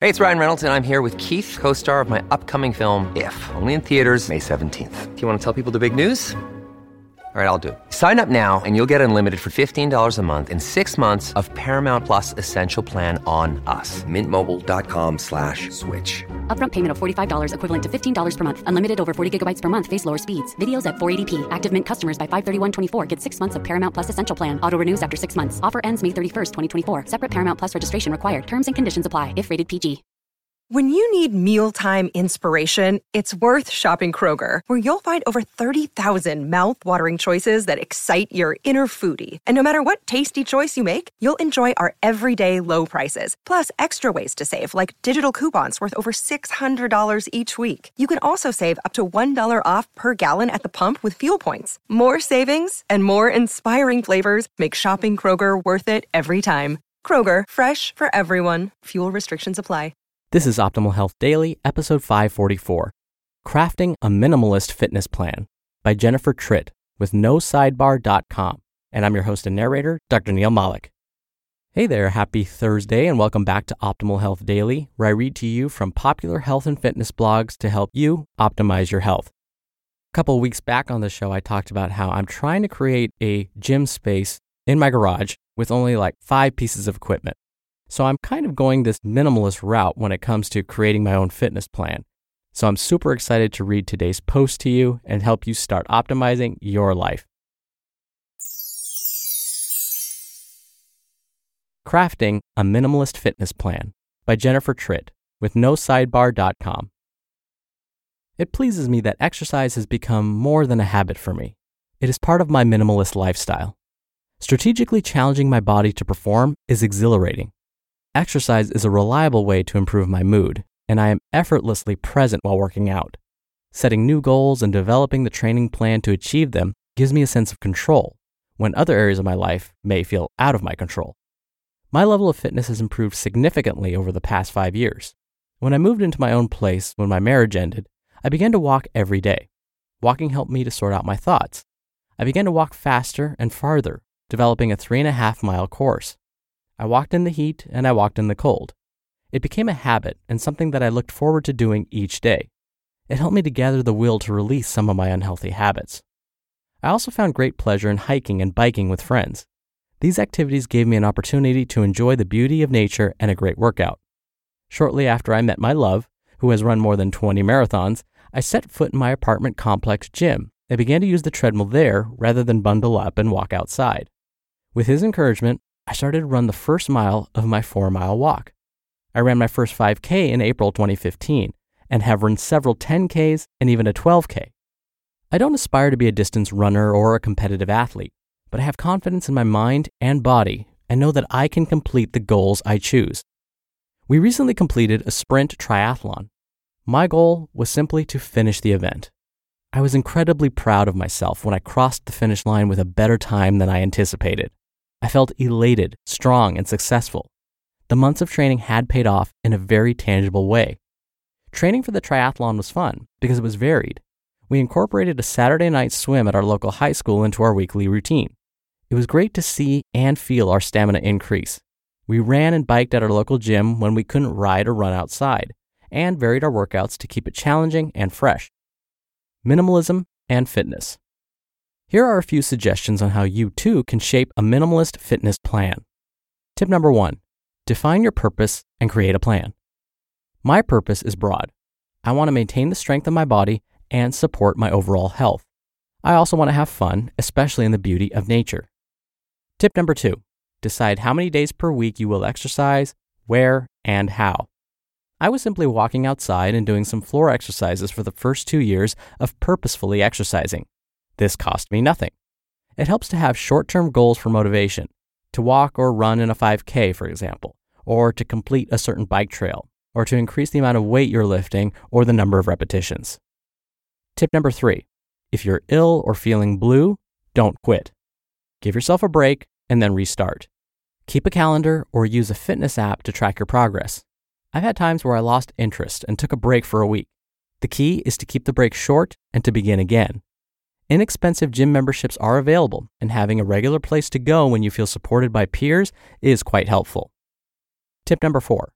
Hey, it's Ryan Reynolds, and I'm here with Keith, co-star of my upcoming film, If, only in theaters May 17th. Do you want to tell people the big news? All right, I'll do it. Sign up now and you'll get unlimited for $15 a month and 6 months of Paramount Plus Essential Plan on us. MintMobile.com/switch. Upfront payment of $45 equivalent to $15 per month. Unlimited over 40 gigabytes per month. Face lower speeds. Videos at 480p. Active Mint customers by 531.24 get 6 months of Paramount Plus Essential Plan. Auto renews after 6 months. Offer ends May 31st, 2024. Separate Paramount Plus registration required. Terms and conditions apply if rated PG. When you need mealtime inspiration, it's worth shopping Kroger, where you'll find over 30,000 mouth-watering choices that excite your inner foodie. And no matter what tasty choice you make, you'll enjoy our everyday low prices, plus extra ways to save, like digital coupons worth over $600 each week. You can also save up to $1 off per gallon at the pump with fuel points. More savings and more inspiring flavors make shopping Kroger worth it every time. Kroger, fresh for everyone. Fuel restrictions apply. This is Optimal Health Daily, episode 544, Crafting a Minimalist Fitness Plan by Jennifer Tritt with NoSidebar.com. And I'm your host and narrator, Dr. Neil Malik. Hey there, happy Thursday, and welcome back to Optimal Health Daily, where I read to you from popular health and fitness blogs to help you optimize your health. A couple of weeks back on the show, I talked about how I'm trying to create a gym space in my garage with only like 5 pieces of equipment. So I'm kind of going this minimalist route when it comes to creating my own fitness plan. So I'm super excited to read today's post to you and help you start optimizing your life. Crafting a Minimalist Fitness Plan by Jennifer Tritt with NoSidebar.com. It pleases me that exercise has become more than a habit for me. It is part of my minimalist lifestyle. Strategically challenging my body to perform is exhilarating. Exercise is a reliable way to improve my mood, and I am effortlessly present while working out. Setting new goals and developing the training plan to achieve them gives me a sense of control, when other areas of my life may feel out of my control. My level of fitness has improved significantly over the past 5 years. When I moved into my own place when my marriage ended, I began to walk every day. Walking helped me to sort out my thoughts. I began to walk faster and farther, developing a 3.5-mile course. I walked in the heat and I walked in the cold. It became a habit and something that I looked forward to doing each day. It helped me to gather the will to release some of my unhealthy habits. I also found great pleasure in hiking and biking with friends. These activities gave me an opportunity to enjoy the beauty of nature and a great workout. Shortly after I met my love, who has run more than 20 marathons, I set foot in my apartment complex gym and began to use the treadmill there rather than bundle up and walk outside. With his encouragement, I started to run the first mile of my 4-mile walk. I ran my first 5K in April 2015 and have run several 10Ks and even a 12K. I don't aspire to be a distance runner or a competitive athlete, but I have confidence in my mind and body and know that I can complete the goals I choose. We recently completed a sprint triathlon. My goal was simply to finish the event. I was incredibly proud of myself when I crossed the finish line with a better time than I anticipated. I felt elated, strong, and successful. The months of training had paid off in a very tangible way. Training for the triathlon was fun because it was varied. We incorporated a Saturday night swim at our local high school into our weekly routine. It was great to see and feel our stamina increase. We ran and biked at our local gym when we couldn't ride or run outside, and varied our workouts to keep it challenging and fresh. Minimalism and fitness. Here are a few suggestions on how you too can shape a minimalist fitness plan. Tip number 1, define your purpose and create a plan. My purpose is broad. I want to maintain the strength of my body and support my overall health. I also want to have fun, especially in the beauty of nature. Tip number 2, decide how many days per week you will exercise, where, and how. I was simply walking outside and doing some floor exercises for the first 2 years of purposefully exercising. This cost me nothing. It helps to have short-term goals for motivation, to walk or run in a 5K, for example, or to complete a certain bike trail, or to increase the amount of weight you're lifting or the number of repetitions. Tip number 3, if you're ill or feeling blue, don't quit. Give yourself a break and then restart. Keep a calendar or use a fitness app to track your progress. I've had times where I lost interest and took a break for a week. The key is to keep the break short and to begin again. Inexpensive gym memberships are available, and having a regular place to go when you feel supported by peers is quite helpful. Tip number 4,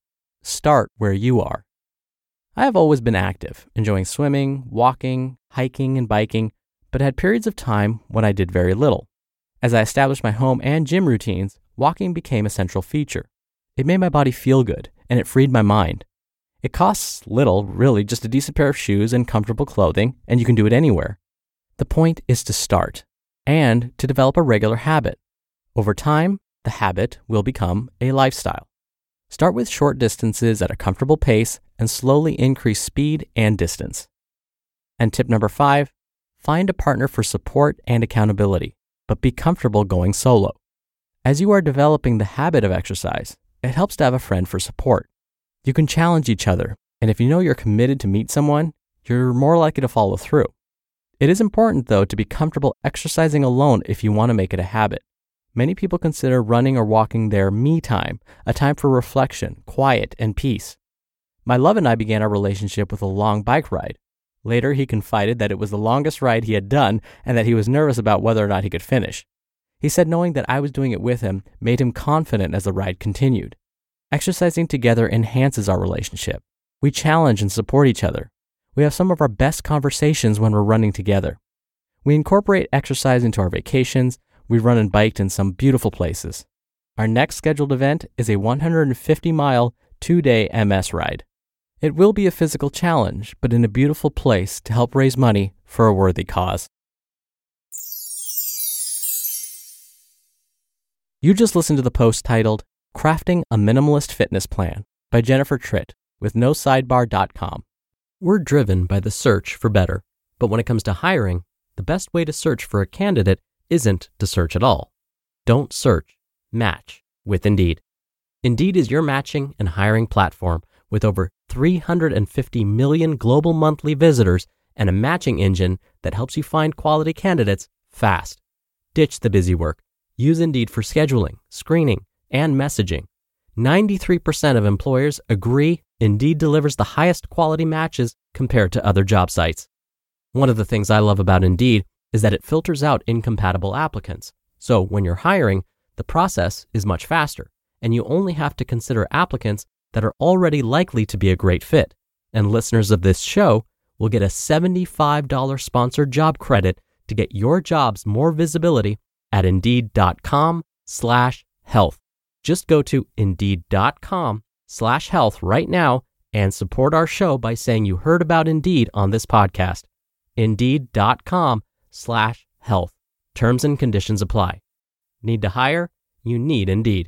start where you are. I have always been active, enjoying swimming, walking, hiking, and biking, but had periods of time when I did very little. As I established my home and gym routines, walking became a central feature. It made my body feel good, and it freed my mind. It costs little, really, just a decent pair of shoes and comfortable clothing, and you can do it anywhere. The point is to start, and to develop a regular habit. Over time, the habit will become a lifestyle. Start with short distances at a comfortable pace and slowly increase speed and distance. And tip number 5, find a partner for support and accountability, but be comfortable going solo. As you are developing the habit of exercise, it helps to have a friend for support. You can challenge each other, and if you know you're committed to meet someone, you're more likely to follow through. It is important, though, to be comfortable exercising alone if you want to make it a habit. Many people consider running or walking their me time, a time for reflection, quiet, and peace. My love and I began our relationship with a long bike ride. Later, he confided that it was the longest ride he had done and that he was nervous about whether or not he could finish. He said knowing that I was doing it with him made him confident as the ride continued. Exercising together enhances our relationship. We challenge and support each other. We have some of our best conversations when we're running together. We incorporate exercise into our vacations. We run and biked in some beautiful places. Our next scheduled event is a 150-mile, 2-day MS ride. It will be a physical challenge, but in a beautiful place to help raise money for a worthy cause. You just listened to the post titled, Crafting a Minimalist Fitness Plan by Jennifer Tritt with NoSidebar.com. We're driven by the search for better, but when it comes to hiring, the best way to search for a candidate isn't to search at all. Don't search, match with Indeed. Indeed is your matching and hiring platform with over 350 million global monthly visitors and a matching engine that helps you find quality candidates fast. Ditch the busy work. Use Indeed for scheduling, screening, and messaging. 93% of employers agree Indeed delivers the highest quality matches compared to other job sites. One of the things I love about Indeed is that it filters out incompatible applicants. So when you're hiring, the process is much faster, and you only have to consider applicants that are already likely to be a great fit. And listeners of this show will get a $75 sponsored job credit to get your jobs more visibility at Indeed.com/health. Just go to Indeed.com/health right now and support our show by saying you heard about Indeed on this podcast. Indeed.com/health. Terms and conditions apply. Need to hire? You need Indeed.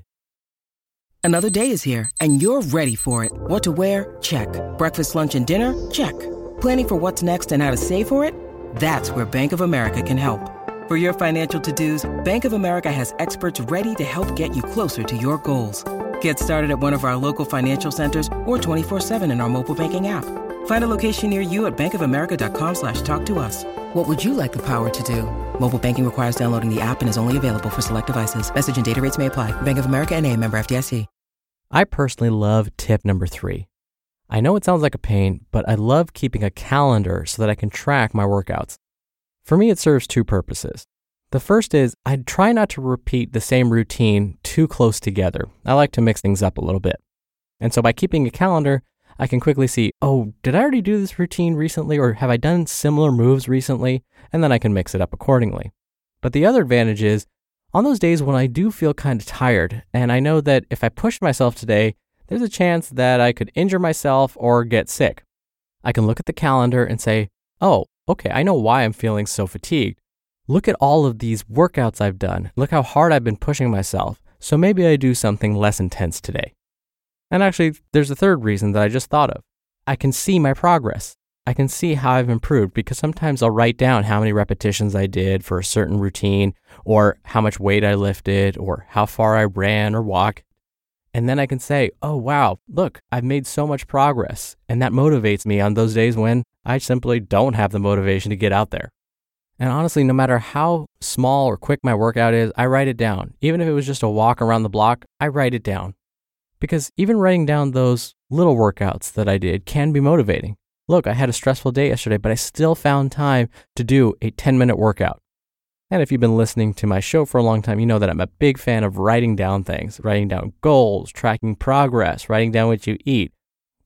Another day is here, and you're ready for it. What to wear? Check. Breakfast, lunch, and dinner? Check. Planning for what's next and how to save for it? That's where Bank of America can help. For your financial to-dos, Bank of America has experts ready to help get you closer to your goals. Get started at one of our local financial centers or 24/7 in our mobile banking app. Find a location near you at bankofamerica.com/talktous. What would you like the power to do? Mobile banking requires downloading the app and is only available for select devices. Message and data rates may apply. Bank of America N.A., member FDIC. I personally love tip number 3. I know it sounds like a pain, but I love keeping a calendar so that I can track my workouts. For me, it serves 2 purposes. The first is I try not to repeat the same routine too close together. I like to mix things up a little bit. And so by keeping a calendar, I can quickly see, oh, did I already do this routine recently, or have I done similar moves recently? And then I can mix it up accordingly. But the other advantage is, on those days when I do feel kind of tired, and I know that if I push myself today, there's a chance that I could injure myself or get sick. I can look at the calendar and say, oh, okay, I know why I'm feeling so fatigued. Look at all of these workouts I've done. Look how hard I've been pushing myself. So maybe I do something less intense today. And actually, there's a third reason that I just thought of. I can see my progress. I can see how I've improved because sometimes I'll write down how many repetitions I did for a certain routine, or how much weight I lifted, or how far I ran or walked. And then I can say, oh, wow, look, I've made so much progress. And that motivates me on those days when I simply don't have the motivation to get out there. And honestly, no matter how small or quick my workout is, I write it down. Even if it was just a walk around the block, I write it down. Because even writing down those little workouts that I did can be motivating. Look, I had a stressful day yesterday, but I still found time to do a 10-minute workout. And if you've been listening to my show for a long time, you know that I'm a big fan of writing down things, writing down goals, tracking progress, writing down what you eat,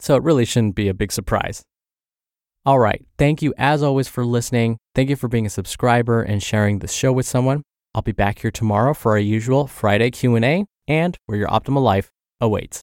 so it really shouldn't be a big surprise. All right, thank you as always for listening. Thank you for being a subscriber and sharing the show with someone. I'll be back here tomorrow for our usual Friday Q&A and where your optimal life awaits.